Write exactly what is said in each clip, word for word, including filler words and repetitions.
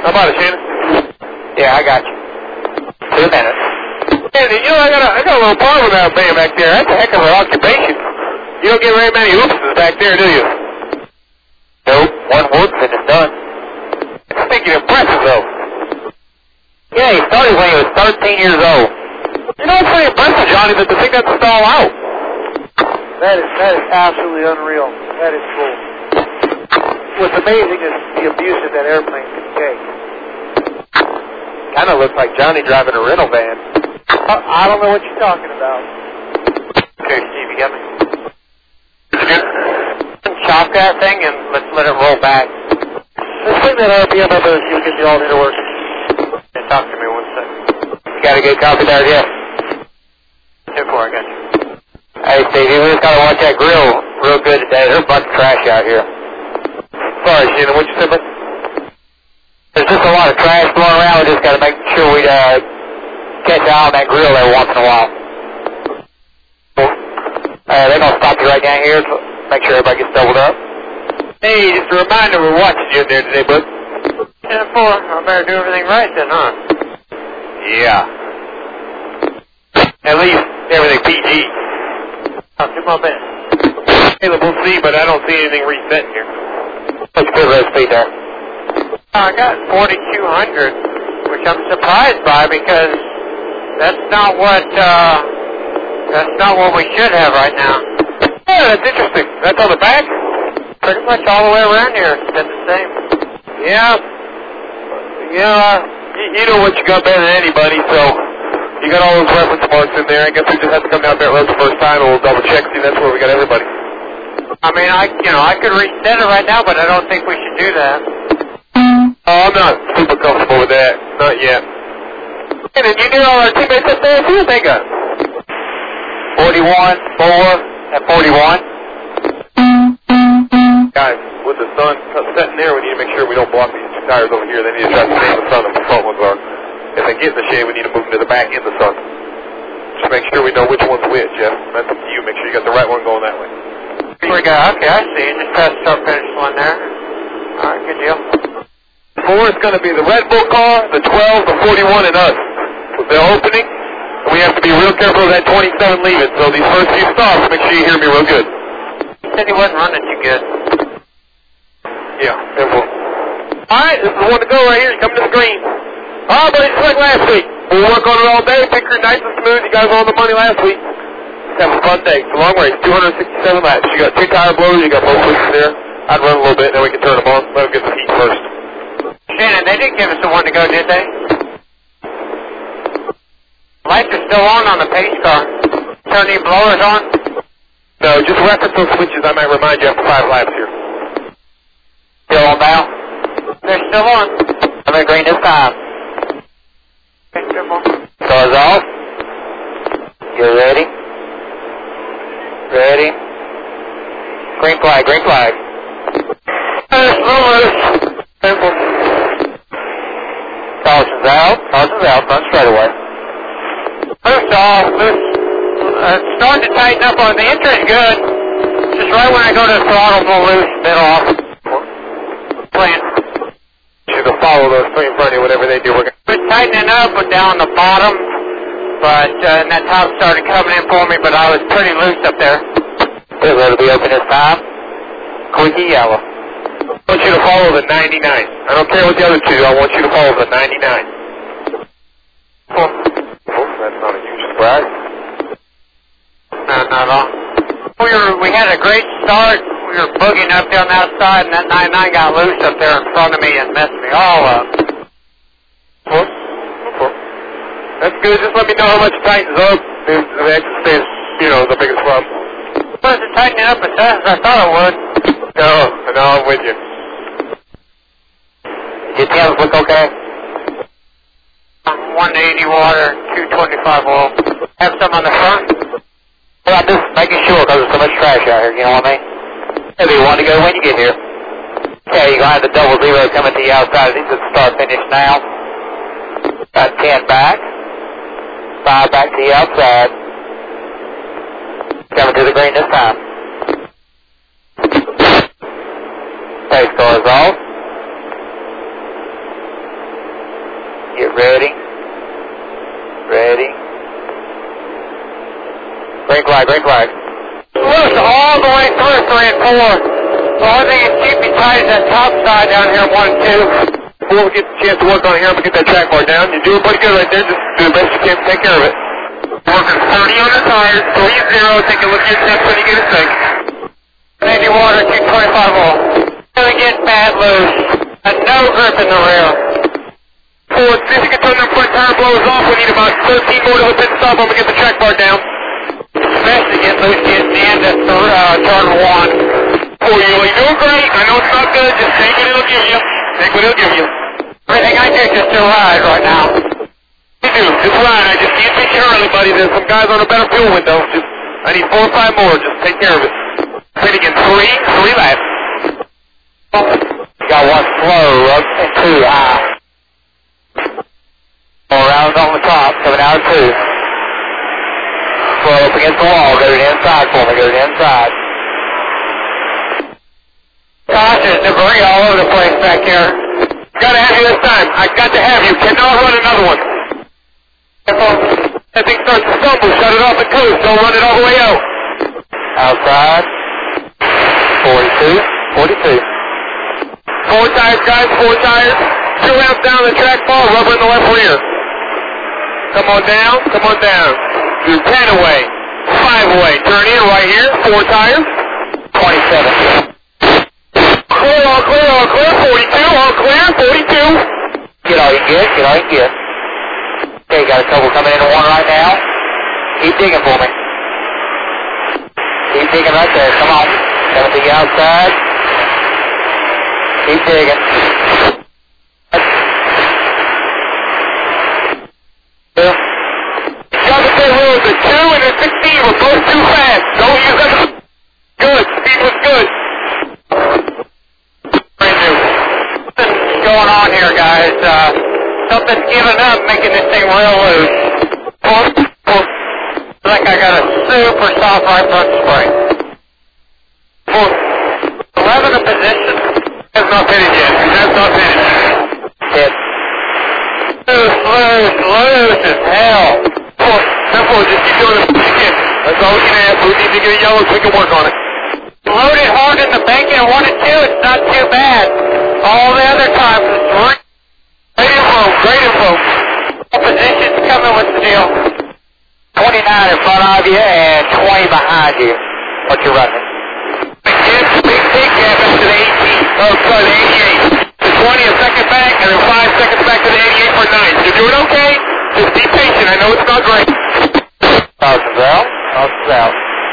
How about it, Shannon? Yeah, I got you. Two minutes. Andy, you know, I got a, I got a little problem with that man back there. That's a heck of an occupation. You don't get very many oopses back there, do you? Nope. One whoop and it's done. I think you're impressive, though. Yeah, he started when he was thirteen years old. You know, it's pretty impressive, Johnny, that the thing doesn't stall out. That is, that is absolutely unreal. That is cool. What's amazing is the abuse that that airplane can take. Kind of looks like Johnny driving a rental van. I, I don't know what you're talking about. Okay, Steve, you got me? Chop that thing and let's let it roll back. Let's bring that R P M up and see if we can get the alternator working. Yeah, talk to me one second. You got a good copy there, yeah? ten four, I got you. Hey, Stevie, we just got to watch that grill real good today. There's a bunch of trash out here. Sorry, Shannon, what you said, bud? There's just a lot of trash blowing around. We just got to make sure we uh, catch an eye on that grill every once in a while. Uh, they're going to stop you right down here to make sure everybody gets doubled up. Hey, just a reminder, we're watching you in there today, bud. ten four, I better do everything right then, huh? Yeah. At least everything P G. I'll do my best. Caleb, we'll see, but I don't see anything resetting here. Let's put road speed there. I got forty-two hundred, which I'm surprised by because that's not what uh, that's not what we should have right now. Yeah, that's interesting. That's on the back? Pretty much all the way around here, it's been the same. Yeah. Yeah, you, you know what you got better than anybody, so you got all those reference marks in there. I guess we just have to come down that road the first time and we'll double check, see that's where we got everybody. I mean, I you know, I could reset it right now, but I don't think we should do that. Oh, I'm not super comfortable with that. Not yet. Hey, did you get all our teammates up there? See what they got? forty-one, four, and forty-one. Guys, with the sun setting there, we need to make sure we don't block these two tires over here. They need to try to stay in the sun if the front ones are. If they get in the shade, we need to move them to the back in the sun. Just make sure we know which one's which, Jeff. That's up to you. Make sure you got the right one going that way. Here we go. Okay, I see. Just press start finish one there. All right, good deal. Four is going to be the Red Bull car, the twelve, the forty-one, and us. With the opening, we have to be real careful of that twenty-seven leaving. So these first few stops, make sure you hear me real good. He said he wasn't running too good. Yeah, careful. All right, this is the one to go right here. He's coming to the green. Oh, but it's like last week. We'll work on it all day. Picture nice and smooth. You guys were on the money last week. Let's have a fun day. It's a long race, two hundred sixty-seven laps. You got two tire blowers. You got both switches there. I'd run a little bit, then we can turn them on. Let them get the heat first. Shannon, they didn't give us the one to go, did they? Lights are still on on the pace car. Turn the blowers on? No, just reference those switches. I might remind you after five laps here. Still on now? They're still on. I'm in green this time. Okay, good one. Cars off. You ready? Ready? Green flag, green flag. Caution's out, caution's out, front straightaway. First off, loose. Uh, it's starting to tighten up on the entrance good. Just right when I go to the throttle, pull loose, middle off. Plan. You to follow those three in front of you, whatever they do. We're going It's tightening up, but down the bottom. But, uh, and that top started coming in for me, but I was pretty loose up there. Pit road will be open this time. Quickie yellow. I want you to follow the ninety-nine. I don't care what the other two. I want you to follow the ninety-nine. Oh, Oh, that's not a huge surprise. no, not at all. We were, we had a great start. We were boogieing up down that side, and that ninety-nine got loose up there in front of me and messed me all up. Well, well, that's good. Just let me know how much it tightens up. If the exit stays, you know, the biggest problem. It wasn't tightening up as fast as I thought it would. No, no, I'm with you. Your tails look okay? one eighty water, two twenty-five oil. Have some on the front? Well, I'm just making sure because there's so much trash out here, you know what I mean? It'll be one to go when you get here. Okay, you're going to have the double zero coming to the outside. These are the start finish now. Got ten back. Five back to the outside. Coming to the green this time. Pace car is off. Get ready. Ready. Green flag, green flag. Loose all the way through three and four. The only thing is keep me tight is that top side down here, one and two. Before we get the chance to work on here, I'm going to get that track bar down. You're doing pretty good right there. Just do the best you can to take care of it. Working thirty on the tires, three zero. Take a look at your steps when you get a six. Navy water, two twenty-five all. Really get bad loose. And no grip in the rear. Four, see if you can turn that front tire blows off. We need about thirteen more to the pit stop. I'm going to get the track bar down. Especially get loose getting into uh, turn one. Four, you're doing great. I know it's not good. Just take what it'll give you. Take what it'll give you. Everything I do just to ride right now. You do. Just ride. I just can't take care of anybody. There's some guys on a better fuel window. Just, I need four or five more. Just take care of it. Pit again. Three. Three laps. You got one slow up and two high. Four rounds on the top, coming out of two. Slow up against the wall. Go to the inside for me. Go to the inside. Gosh, there's debris all over the place back here. Gotta have you this time. I got to have you. Cannot run another one. That thing starts to stumble. Shut it off and cruise. Don't run it all the way out. Outside. forty-two. forty-two. Four tires, guys. Four tires. Two rounds down the track ball. Rubber in the left rear. Come on down. Come on down. Do ten away. Five away. Turn in right here. Four tires. twenty-seven. Clear, all clear, all clear. forty-two. All clear. forty-two. Get all you can get. Get all you can get. Okay, got a couple coming into one right now. Keep digging for me. Keep digging right there. Come on. Coming to the outside. Keep digging. Two. Got the pit road. The two and the sixteen were both too fast. Don't use them. Good. Speed was good. Brand new. Something's going on here, guys. Uh, something's giving up, making this thing real loose. Looks like I got a super soft right front spring. eleven in position. Has not finished yet. Has not finished. Hit. Loose, loose, loose as hell. Four. Simple. Just keep doing it. Again. That's all we can ask. We need to get a yellow so we can work on it. Loaded hard in the bank and one and two, it's not too bad. All the other times it's great. Great info. Great info. Position's coming with the deal. twenty-nine in front of you and twenty behind you. What you running? Again, big, big gap up to the eighteen. Oh, sorry, the eighty-eight. The twenty a second back, and then five seconds back to the eighty-eight for nine. You're doing okay. Just be patient. I know it's not great. Tosses out. Tosses out.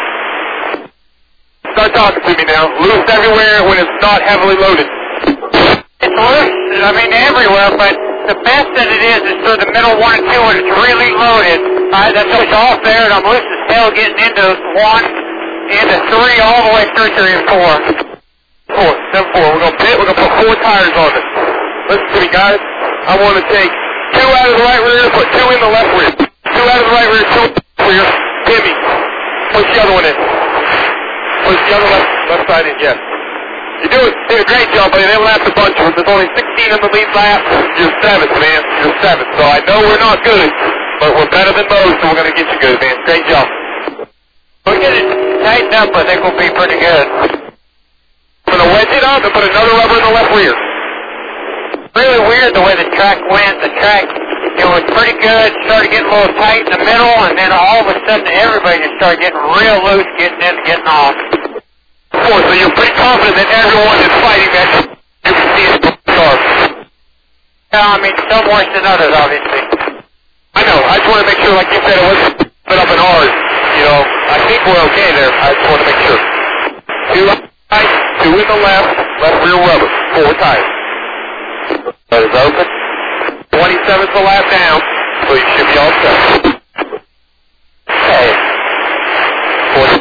Start talking to me now. Loose everywhere when it's not heavily loaded. It's loose, I mean everywhere, but the best that it is is through the middle one and two when it's really loaded. Alright, that's what's off there, and I'm loose as hell getting into one, into three, all the way through three and four. Four, seven, four. We're gonna pit. We're gonna put four tires on this. Listen to me, guys. I want to take two out of the right rear, put two in the left rear. Two out of the right rear, two in the left rear. Timmy, push the other one in. Push the other left, left side in, yes. You do it. Did a great job, buddy. They lapped a bunch of us. There's only sixteen in the lead lap. You're seventh, man. You're seventh. So I know we're not good, but we're better than most, so we're going to get you good, man. Great job. We'll get it tightened up, I think we'll be pretty good. I'm going to wedge it up and put another rubber in the left rear. Really weird the way the track went. The track, it was pretty good, started getting a little tight in the middle, and then all of a sudden everybody just started getting real loose, getting in and getting off. Four, so you're pretty confident that everyone is fighting that you can see it from the start. Yeah, I mean, some worse than others, obviously. I know. I just want to make sure, like you said, it wasn't split up in ours. You know, I think we're okay there. I just want to make sure. Two right, two in the left, left rear rubber, four tires. That is open. twenty-seven's the lap down, so you should be all set. Okay. forty.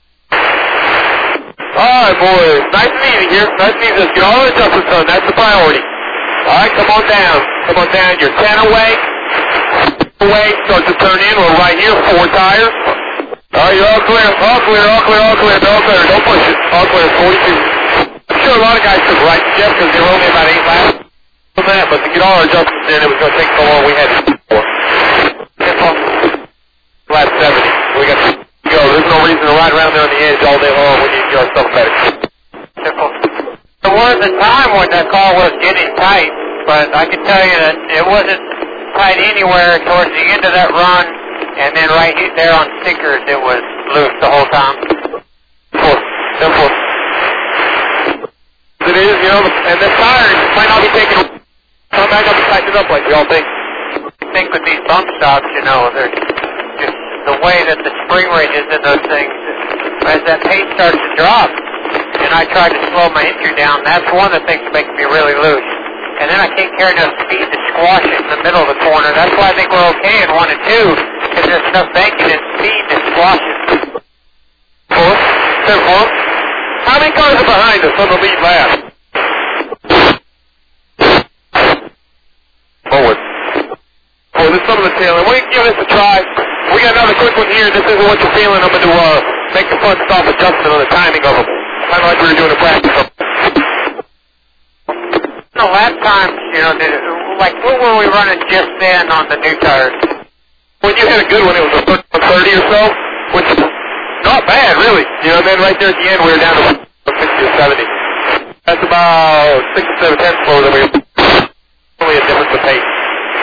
Alright, boys. Nice and easy here. Nice and easy. Let's get all the adjustments done. That's the priority. Alright, come on down. Come on down. You're ten away. Away. Start to turn in. We're right here. Four tires. Alright, you're all clear. All clear. All clear. All clear. All clear. Don't push it. All clear. forty-two. I'm sure a lot of guys took right to Jeff because they were only about eight laps. that, but to get all our adjustments in, it was going to take so long we had to do more. Last seventy. We got to go. There's no reason to ride around there on the edge all day long. We need to get our stuff better. Simple. There was a time when the car was getting tight, but I can tell you that it wasn't tight anywhere towards the end of that run, and then right there on stickers, it was loose the whole time. Simple. Simple. It is, you know, and the tires might not be taking, come back up and tighten it up like we all think. I think with these bump stops, you know, there's just the way that the spring rate is in those things, as that pace starts to drop, and I try to slow my entry down, that's one of the things that makes me really loose. And then I can't carry enough speed to squash it in the middle of the corner. That's why I think we're okay in one and two, because there's enough banking and speed to squash it. Four, ten, four. How many cars are behind us on the lead lap? Forward. Oh, this is some of the tail end. Why don't you give this a try? We got another quick one here. This isn't what you're feeling. I'm going to uh, make the front stop adjustment on the timing of them. Kind of like we were doing in practice. The lap times, you know, like what were we running just then on the new tires? When you had a good one, it was a thirty or so, which is not bad, really. You know, and then right there at the end, we were down to sixty or seventy. That's about six or seven tenths slower than we were. Only a difference of pace.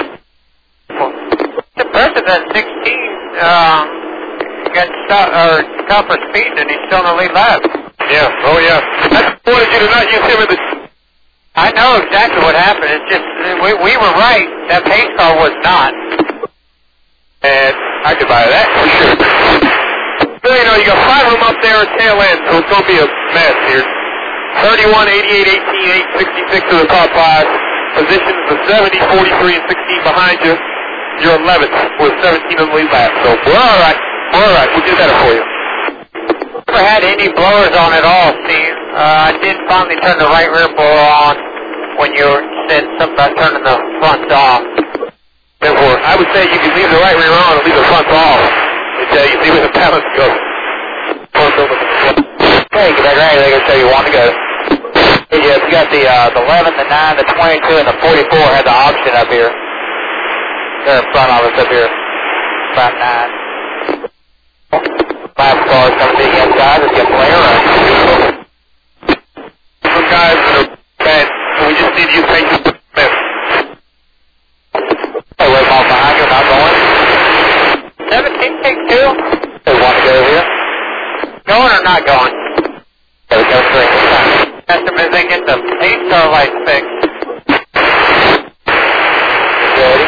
It's impressive that sixteen um, got st- or tougher speed and he's still in the lead lap. Yeah, oh yeah. I wanted you to not use him in the... I know exactly what happened. It's just, we, we were right. That pace car was not. And I could buy that for sure. So, you know, you got five of them up there at tail end, so it's going to be a mess here. thirty-one, eighty-eight, eighteen, eight, sixty-six to the top five. Positions the seventy, forty-three, and sixteen behind you. You're eleventh with seventeen on the lead lap. So we're all right. We're all right. We'll get better for you. Never had any blowers on at all, Steve. Uh, I did finally turn the right rear blower on when you said something about turning the front off. Therefore, I would say you can leave the right rear on and leave the front off until you see where the balance goes. Okay, get back ready. They're going to tell you want to go. Yeah, you got the uh, the eleven, the nine, the twenty-two, and the forty-four had the option up here. They're in front of us up here. About nine. Five cars coming to the inside. Let's get play around. Some guys that are bad, so we just need to use patience with them. Hey, wait, off behind you, not going. seventeen, take two. They want to go here. Going or not going? There we go, three. Ask them if they get the pace car light fixed. Ready?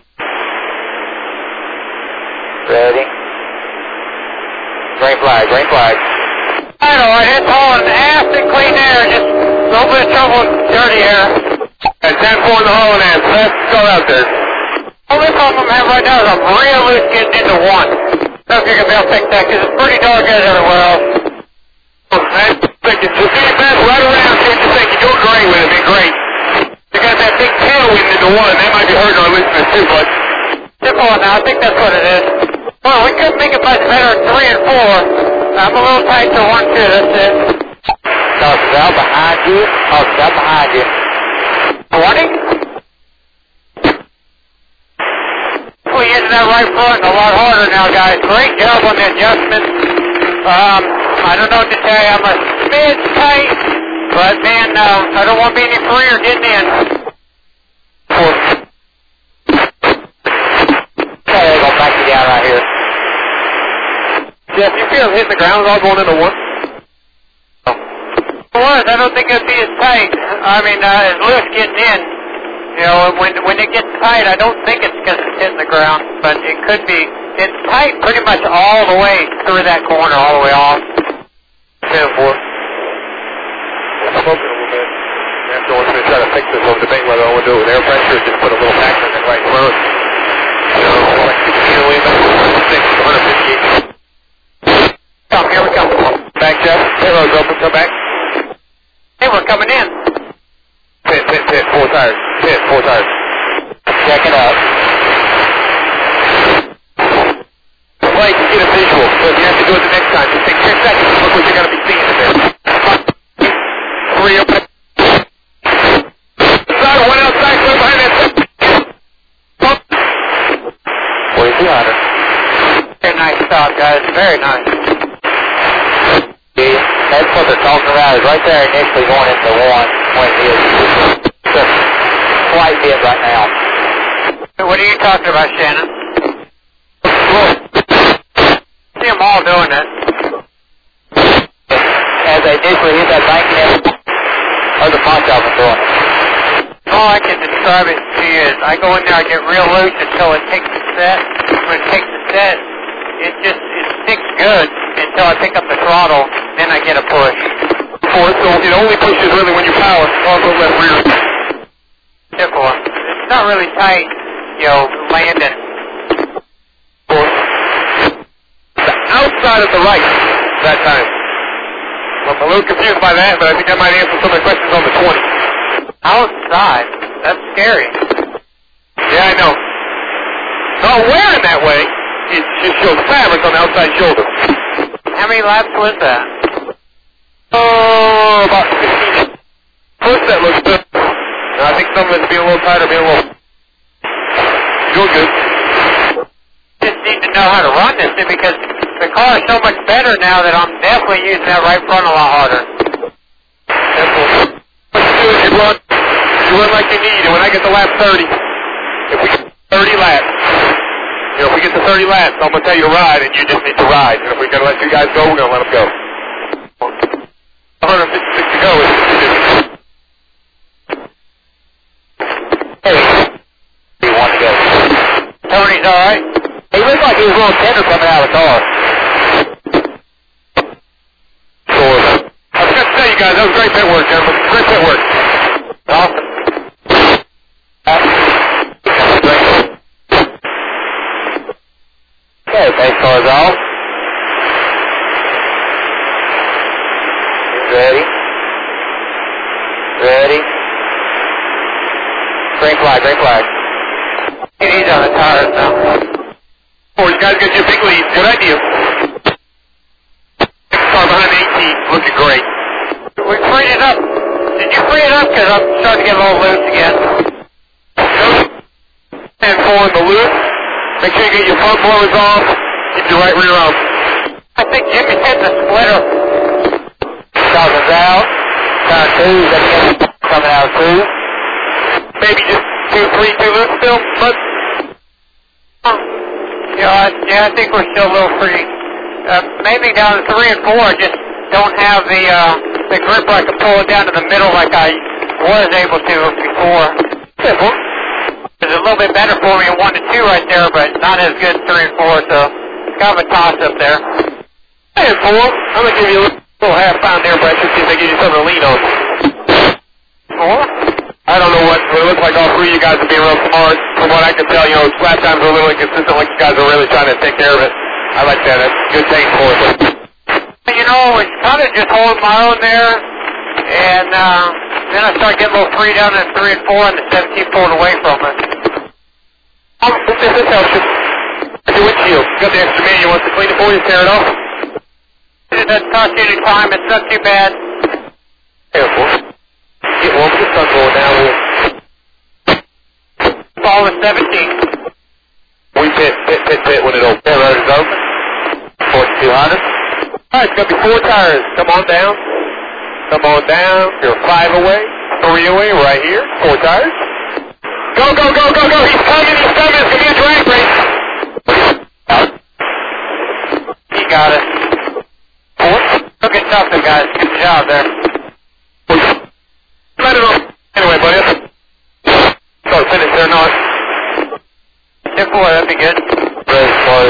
Ready? Green flag, green flag. I know, it's hauling ass and clean air, just a little bit of trouble with dirty air. And ten four in the hauling ass. Let's go out there. All this problem I have right now is I'm real loose getting into one. I don't know if you're going to be able to fix that, because it's pretty dark out everywhere else. And think it's just any best right around here. Just think you're doing great with it. Been great. You got that big tailwind into one. That might be hurting our listeners too, bud. Simple now, I think that's what it is. Well, we couldn't make it much better at three and four. I'm a little tight to one, two, that's it. No, it's out behind you. Oh, it's out behind you. twenty? We're using that right front a lot harder now, guys. Great job on the adjustments. Um, I don't know what to tell you. I'm a smidge tight, but man, uh, I don't want to be any freer getting in. Four. Okay, they're going to back you down right here. Jeff, you feel hitting the ground all going into one? It was. I don't think it'd be as tight. I mean, uh, as loose getting in. You know, when when it gets tight, I don't think it's because it's hitting the ground, but it could be. It's tight pretty much all the way through that corner, all the way off. ten four. I'm open a little bit. Afterwards, we're going to try to fix this. We'll debate whether I want to do it with air pressure or just put a little factor in it right front. You know, like sixteen away, about six, one fifty-eight. Come, here we come. Back, Jeff. Taylor's open. Come back. Hey, we're coming in. Pit, pit, pit. Four tires. Pit, four tires. Check it out. Well, you can get a visual. So if you have to do it the next time, just take ten seconds and look what you're going to be seeing in there. Three up. Inside, one outside. forty-two hundred. Very nice stop, guys. Very nice. Yeah, that's what they're talking about. Is right there initially going into one when it is. It's a slight dip right now. What are you talking about, Shannon? See them all doing it. As they initially hit that banking end, or the punch off and doing it. All I can describe it to you is I go in there, I get real loose until it takes the set. When it takes the set, it just it sticks good until I pick up the throttle, then I get a push. For it, so it only pushes really when you power, also left rear. Simple. It's not really tight, you know, landing. The outside of the right that time. I'm a little confused by that, but I think that might answer some of the questions on the twenty. Outside? That's scary. Yeah, I know. Not wearing that way, it just shows fabric on the outside shoulder. How many laps was that? Oh, about fifteen. First that looks good. Now, I think some of it's being a little tighter, being a little... Doing good. Just need to know how to run this thing because the car is so much better now that I'm definitely using that right front a lot harder. Simple. What you do is you run, you run like you need, and when I get to lap thirty, if we get thirty laps, you know, if we get to thirty laps, I'm going to tell you to ride, and you just need to ride. And if we're going to let you guys go, we're going to let them go. one hundred fifty-six to go is just... Hey, he wanted to go. Tony's alright? He looked like he was a little tender coming out of the car. Sure. I was going to tell you guys, that was great pit work, gentlemen. Great pit work. Awesome. Okay, base car's off. Ready. Ready. Green flag, green flag. Get easy on the tires now. Oh, you guys got your big lead. Good idea. Car behind eighteen. Looking great. We freed it up. Did you free it up? Because I'm starting to get a little loose again. And four in the loop. Make sure you get your front blowers off. Keep your right rear off. I think Jimmy hit the splitter. Dawson's out. Turn two, that's coming out of two. Maybe just two, three, two loops still, but... Yeah, I, yeah, I think we're still a little free. Uh, maybe down to three and four, I just don't have the uh, the grip where I can pull it down to the middle like I was able to before. Simple. It's a little bit better for me at one to two right there, but not as good as three and four, so it's kind of a toss up there. Three and four. I'm going to give you a little half pound there, Bradford, see if they give you something to lean on. Four? I don't know what, but it looks like all three of you guys are being real smart. From what I can tell, you know, lap times are a little inconsistent, like you guys are really trying to take care of it. I like that. That's good taste for us. You know, it's kind of just holding my own there, and uh, then I start getting a little free down at three and four, and the seventeen pulled away from it. Oh, this, this, this helps you. Your windshield. You got the extra man. You want to clean it for you? Tear it off? It doesn't cost you any time. It's not too bad. Careful. Get one with the sun going down. We'll... Ball is seventeen. We pit, pit, pit, pit when it opens. That road is open. forty-two hundred. All right, it's going to be four tires. Come on down. Come on down. You're five away. Three away right here. Four tires. Go, go, go, go, go. He's coming. He's coming. It's going to be a drag race. He got it. Four. Look at something, guys. Good job there. Let it on. Anyway, buddy. Start finish there, not. Tip four, that'd be good. Very slow.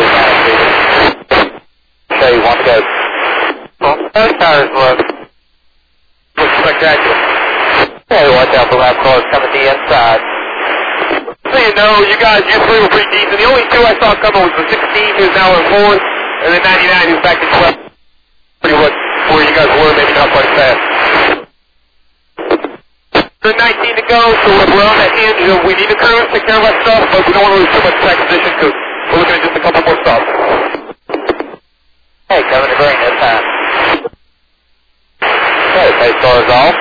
Show you one to go. Well, those tires look. Looks spectacular. Hey, watch out for lap cars coming to the inside. So you know, you guys, you three were pretty decent. The only two I saw coming was the sixteen, who's now in fourth, and then ninety-nine, who's back in twelfth. Pretty much where you guys were, maybe not quite fast. nineteen to go, so we're on that hinge. We need to cruise, take care of our stuff, but we don't want to lose too much track position because we're looking at just a couple more stops. Hey, coming to green this time. Okay, pace car is off.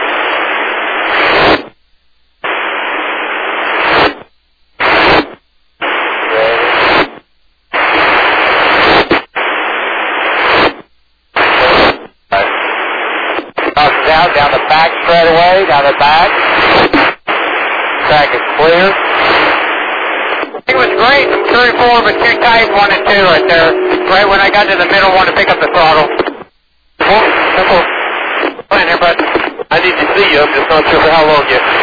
Ready. down the back. Track is clear. It was great. I'm thirty-four, but too tight, one and two right there. Right when I got to the middle, one to pick up the throttle. Simple, simple. Fine here, bud. I need to see you. I'm just not sure for how long yet.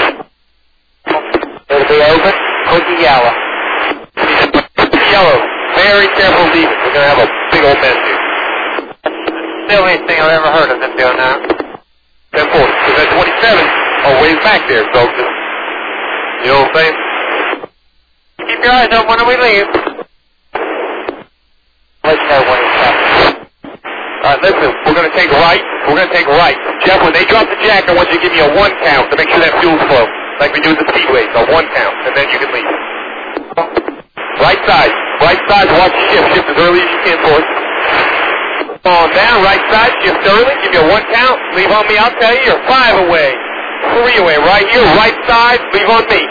It'll be open. Cookie yellow. Yellow. Very careful leaving. We're going to have a big old mess here. Silliest thing I've ever heard of them doing that. ten forty. Because that twenty-seven, oh, way back there, so just, you know what I'm saying? Keep your eyes open when we leave. Let us know when it's coming. All right, listen, we're going to take right. We're going to take right. Jeff, when they drop the jack, I want you to give me a one count to make sure that fuel's flow, like we do at the speedways, a one count, and then you can leave. Right side. Right side, watch the shift. Shift as early as you can for us. On down, right side, shift early, give you a one count, leave on me, I'll tell you, you're five away. Three away, right here, right side, leave on me.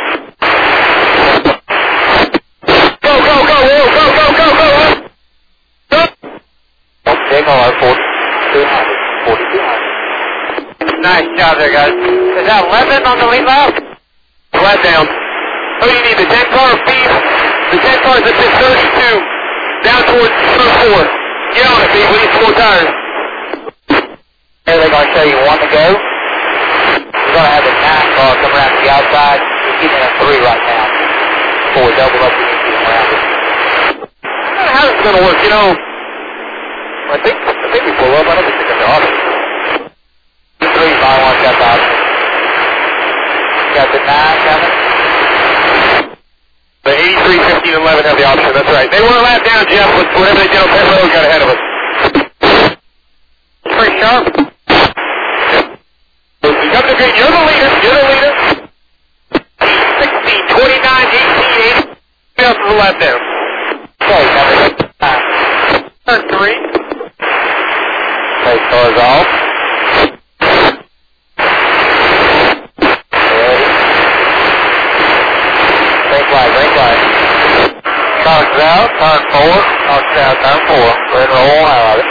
Go, go, go, go, go, go, go, go, go. Take all our forty-two hundred. forty-two hundred. Nice job there, guys. Is that eleven on the lead lap? Flat down. Oh, you need the ten car feed. The ten car is at this thirty-two. Down towards turn four. Get on it, babe. We need some more tires. Here they're going to show you one to go. We're going to have the nine car come around to the outside. We're keeping a three right now. Before we double up, we need to keep them around it. I don't know how this is going to work, you know. I think, I think we pull up. I don't think they're going to The three by one got the option. Got the nine coming. The eighty-three, fifteen, and eleven have the option. That's right. They were a lap down, Jeff, but whatever they did on pit road got ahead of us. Pretty sharp. You come to the green. You're the leader. You're the leader. sixteen, twenty-nine, eighteen, eighty. Who else is a lap down? Okay, number nine. Turn three. Take cars off. Cogs out, turn four, cogs out, turn four. We're going to roll out of it.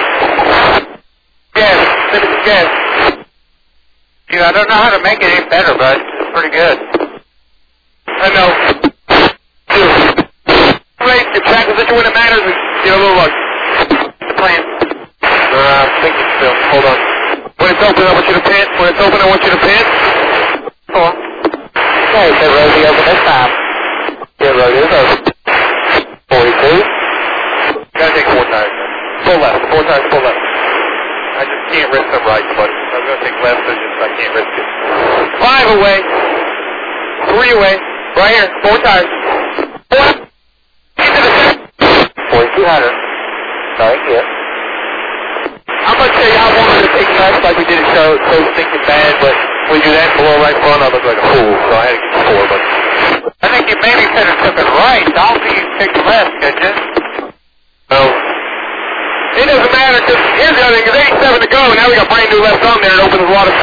Gas, send it to gas. Dude, I don't know how to make it any better, but it's pretty good. I know. Two. Race, your track position when it matters is get a little luck. The plan. Uh, I'm thinking still. Hold on. When it's open, I want you to pant. When it's open, I want you to pant. Cool. Okay, so Rosie open this time. Yeah, Rosie is open. forty-two. Gotta take four tires. Full left. Four tires, full left. I just can't risk them right, but I'm gonna take left, so just I can't risk it. Five away. Three away. Right here. Four tires. Four. Into the center. forty-two hundred. Sorry, yeah. I'm gonna tell you how I wanted to take left like we did it so, so stinking bad, but when you do that below right front, I look like a fool, so I had to get four, but... I think you maybe could have took it right. I don't think you picked left, could you? No. It doesn't matter, because here's the other thing, there's eighty-seven to go, and now we got brand new left on there, it opens a lot of...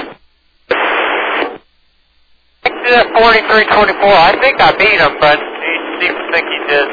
I think that forty-three twenty-four. I think I beat him, but he seems to think he did.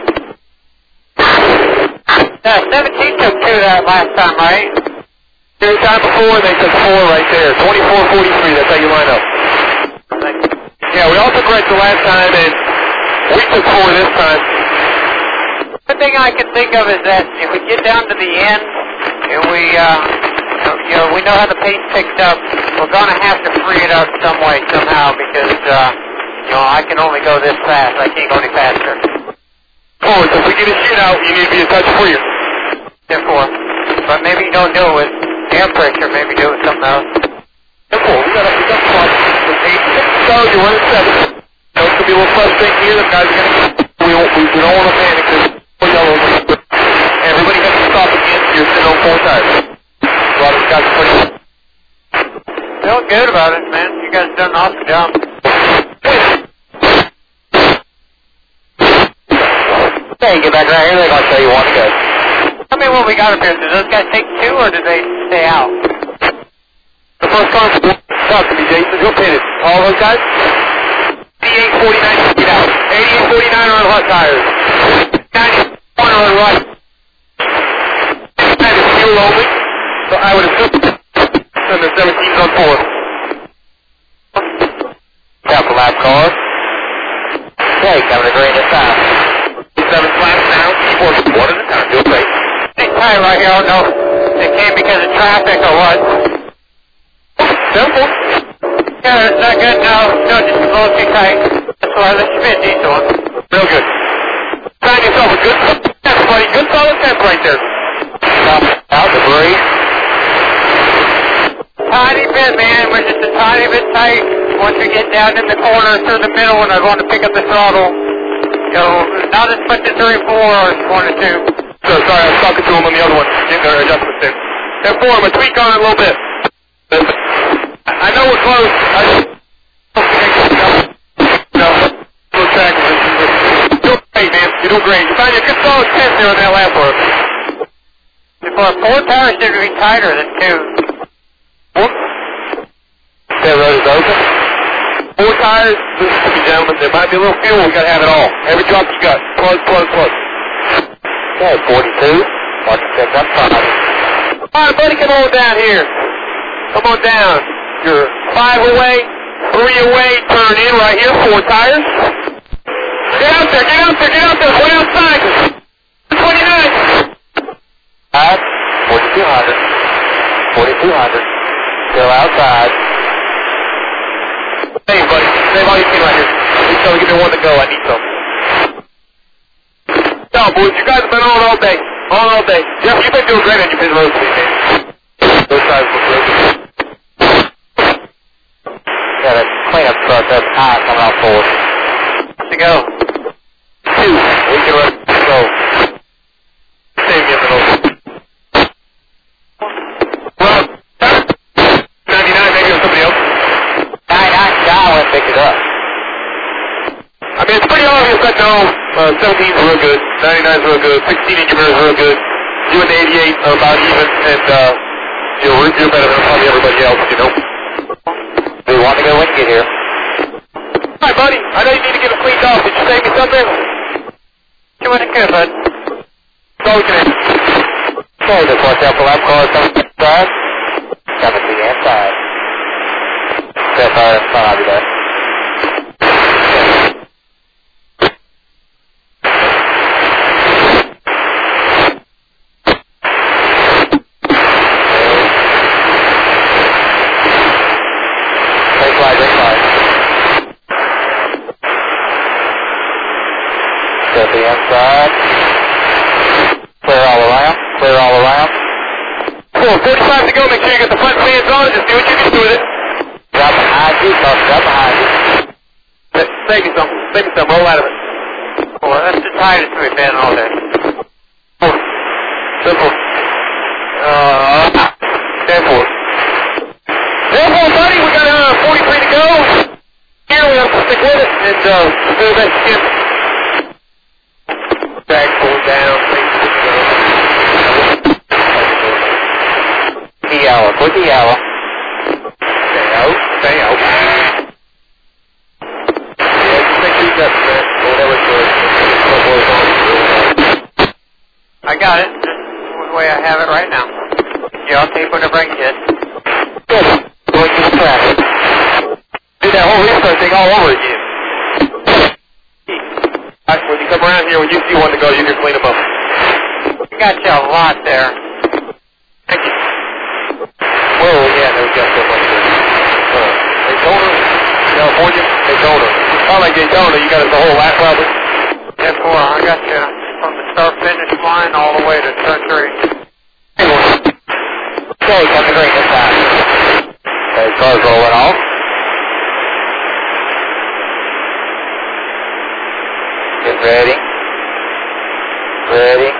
Yeah, seventeen took two that last time, right? Two time before, they took four right there. twenty-four forty-three, that's how you line up. Yeah, we all took right the last time, and we took four this time. The thing I can think of is that if we get down to the end, and we, uh, you know, we know how the pace picks up, we're going to have to free it up some way, somehow, because, uh, you know, I can only go this fast. I can't go any faster. Oh, so if we get a shootout, you need to be a touch freer. Therefore, but maybe you don't do it with air pressure, maybe do it with something else. Simple. We got a we got one. With eight, six to go, you're running seven. You know, it's going to be a little frustrating here. The guys are going to... We don't, we, we don't want to panic because we're yellow. Everybody has to stop again. You're sitting on four tires. A lot of these guys are pretty... Feel good about it, man. You guys done an awesome job. Okay, get back right here. They're going to show you one to go. Tell me what we got up here. Did those guys take two, or did they stay out? The first constable, talk to me, Jason. Who pitted? All those guys? eighty-eight forty-nine to get out. eighty-eight forty-nine are on hot tires. ninety-one are on right. That is fuel only. So I would assume and the seventeen's on four. Capital lap car. Okay, coming to green this time. Seven flaps now. Four, one at a time. You'll pay. It's tight right here. I don't know if it came because of traffic or what. Simple. Yeah, it's not good. No, no, just a little too tight. That's why let's spin these one. Real good. Find yourself a good test, buddy. Good solid test right there. Out debris. Tiny bit, man. We're just a tiny bit tight. Once we get down in the corner through the middle when I want to pick up the throttle, you know, not as much as three, four, or one or two. So sorry, I was talking to him on the other one. Getting their adjustments in. That four, I'm going to tweak on it a little bit. I know we're close. I just... No, little track. You're doing great, man. You're doing great. You found a good solid test there on that last one. Well, four tires should be tighter than two. Whoop. That road is open. Four tires, listen to me, gentlemen. There might be a little fuel. We got to have it all. Every drop you got. Plug, plug, plug. Okay, forty-two. One six up five. All right, buddy, come on down here. Come on down. You're five away, three away. Turn in right here. Four tires. Get out there. Get out there. Get out there. Way outside. twenty-nine. Five. forty-two hundred. forty-two hundred. Still outside. Hey, buddy. Save all you can right here. Please tell me, give me one to go. I need some. No, boys, you guys have been on all day. On all day. Jeff, you've been doing great on your pit road today, man. Those tires look real good. Got a cleanup truck up high coming off forward. To go. Two. We can run. So, save me a little. Well, ninety-nine, maybe or somebody else. ninety-nine, John went and picked it up. I mean, it's pretty obvious that no, uh, seventeen's real good, ninety-nine's real good, sixteen in your mirror's real good. You and the eighty-eight are about even, and, uh, you're, you're better than probably everybody else, you know. Do you want to go when you get here? Hi, buddy. I know you need to get it cleaned off. Did you save me something? You went good, bud. That's all we can do. Okay, just watch out for lap cars coming to the inside. Coming to the inside. Step out in front of you there. The inside. Clear all around. Clear all around. Cool. forty-five to go. Make sure you get the front fans on. Just do what you can do with it. Drop behind you. Drop behind you. Save me some. Save me some. Roll out of it. Well, that's the tightest we've been all day. Four. Simple. Uh, stand for it. Stand for it, buddy. We got uh, forty-three to go. Here we have to stick with it and uh, do the best you can. Back, pull down, Key hour, put the hour. stay out, stay out. Yeah, just make sure you got that, whatever it's doing. I got it. Just the way I have it right now. Yeah, I'll take whatever I can get. Good. Going to the traffic. Do that whole restart thing all over again. When you come around here, when you see one to go, you can clean them up. We got you a lot there. Thank you. Whoa, yeah, no, we got so much there. Uh, Daytona, California, Daytona. Not like Daytona, you got us the whole lap probably. Yes, well, I got you from the start finish line all the way to turn three. Okay, come to green this time. Okay, car's rolling off. Get ready. Ready.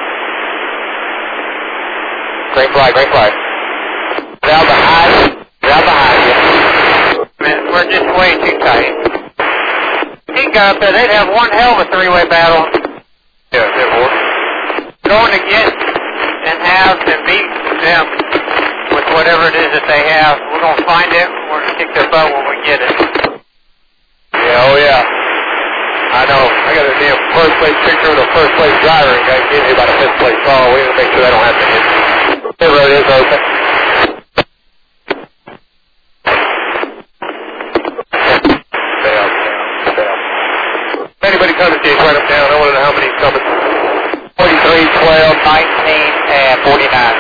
Green flag, green flag. Down behind you. Down behind you. Man, we're just way too tight. He got up there, they'd have one hell of a three-way battle. Yeah, they're more. Going to get and have and beat them with whatever it is that they have. We're going to find it. We're going to kick their butt when we get it. Yeah, oh yeah. I know. I got a damn first place picture of the first place driver and got gave me about a fifth place call. We gotta make sure that don't happen again. The road is open. Stay out. If anybody comes, James, write them down. I want to know how many is coming. forty-three, twelve, nineteen, and forty-nine.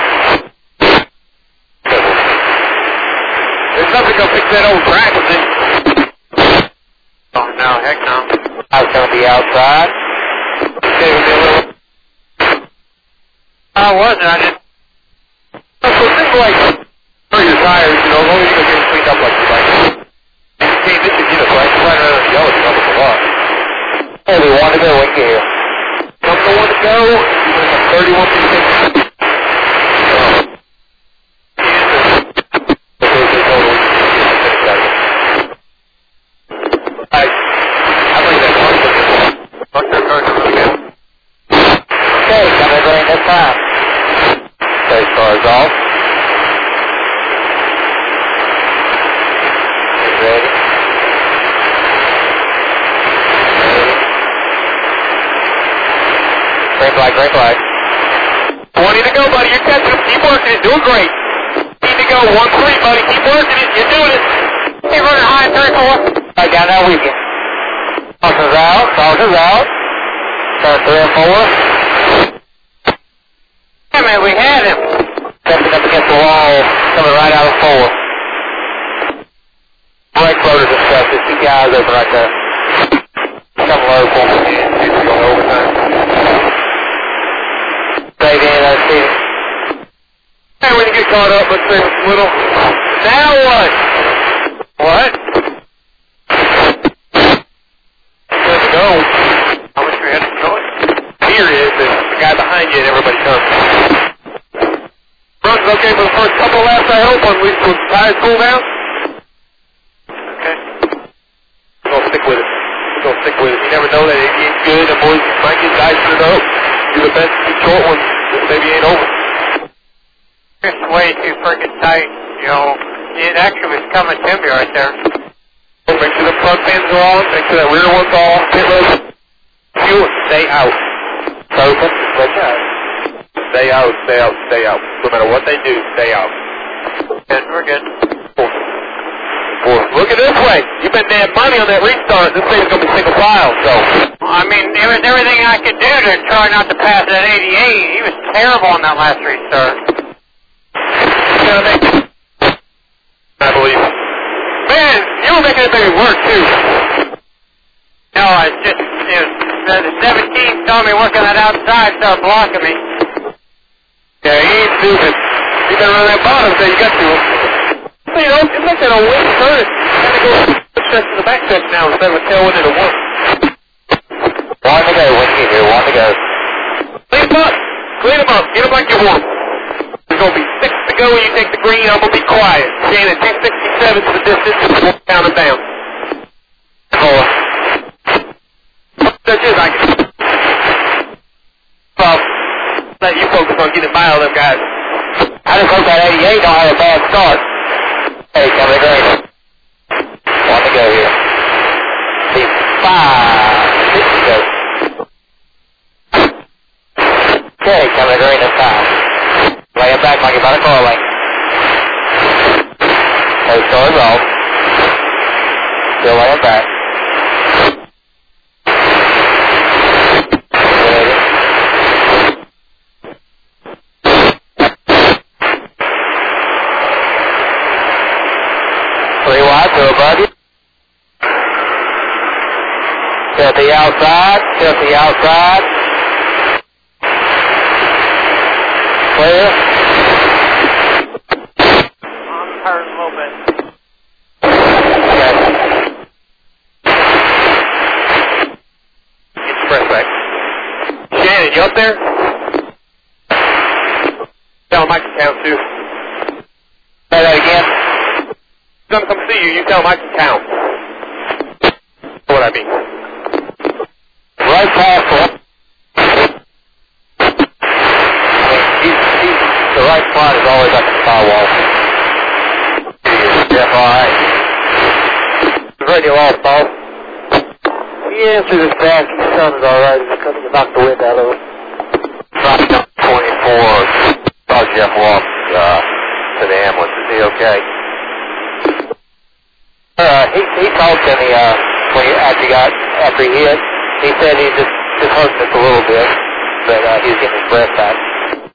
There's nothing to fix that old crack, is it? Oh, no, heck no. I was going to be outside. Okay, we'll be a little... I wasn't, I didn't. So things like, for your tires, you know, as long as you go get them cleaned up like you like. Hey, this is, you know, right? You're right around the yellow, you know, with the lot. Hey, we want to go, we can get here. Number one to go, you're going to have thirty-one percent. I, I believe that one. Fuck their cars are really good. Okay, coming green this time. Those cars off. Ready? Green flag, green flag. twenty to go, buddy. You're catching him. Keep working it. Doing great. Need to go. one three, buddy. Keep working it. You're doing it. Hey, running high, three, four. Right down that weekend. Tosses out, tosses out. Turn three and four. Hey, man, we had him. Stepping up against the wall, coming right out of four. Brake floaters and stuff, just keep your eyes open right there. Come local. And we're going overtime. Straight in, let's see. Hey, when you get caught up, let's say it's little. Now what? What? Good to go. How much we had to go? Here is the, the guy behind you and everybody comes. Runs okay for the first couple laps, I hope, when we when the tires cool down. Okay. We're going to stick with it. We're going to stick with it. You never know that it gets good and boys might get dicing it up. Do the best to short one. This maybe ain't over. It's way too freaking tight, you know. It actually was coming to me right there. Make sure the front pins are on. Make sure that rear one's off. Pit road. Fuel it. Stay out. Open, switch out. Stay out, stay out, stay out. No matter what they do, stay out. And we're good. Four. Four. Look at this way. You've been damn money on that restart. This thing's going to be single file, so. I mean, it was everything I could do to try not to pass that eighty-eight. He was terrible on that last restart. You know what I mean? I believe. Man, you were making it baby work, too. No, it's just, it was, the, the seventeen saw me working that outside, started blocking me. Yeah, he ain't stupid. He been around that bottom, so you got to him. So, you know, it's like that on wing turn. Kind of go stretch to the back stretch now instead of a tailwind into one. One to go, when you get here, one to go. Clean them up. Clean them up. Get them like you want. There's going to be six to go when you take the green. I'm going to be quiet. Shannon, two sixty-seven to the distance. We'll count them down. Four. That's it, I can. Well, let you focus on getting by all them guys. I just hope that eighty-eight don't have a bad start. Hey, coming green. One to go here. See, five, six to go. Okay, coming green this time. Laying back like you're about to car lane. Those cars off. Still laying back. Ready. Three wide to above you. Tilt the outside. Tilt the outside. Clear. I'm hurt a little bit. Okay. Express back. Shannon, you up there? Tell him I can count too. Say that again. He's gonna come see you. You tell him I can count. Know what I mean? Right past one. He's, he's, the right spot is always up in the firewall. Yeah, all right. Radio off, boss. He answered his back. He sounded all right. He was coming to knock the wind out of him. Drop down twenty-four. Saw Jeff walk uh, to the ambulance. Is he okay? Uh, he he talked to me uh, when he after he got after he hit. He He said he just, just hurt us a little bit, but uh, he was getting his breath back.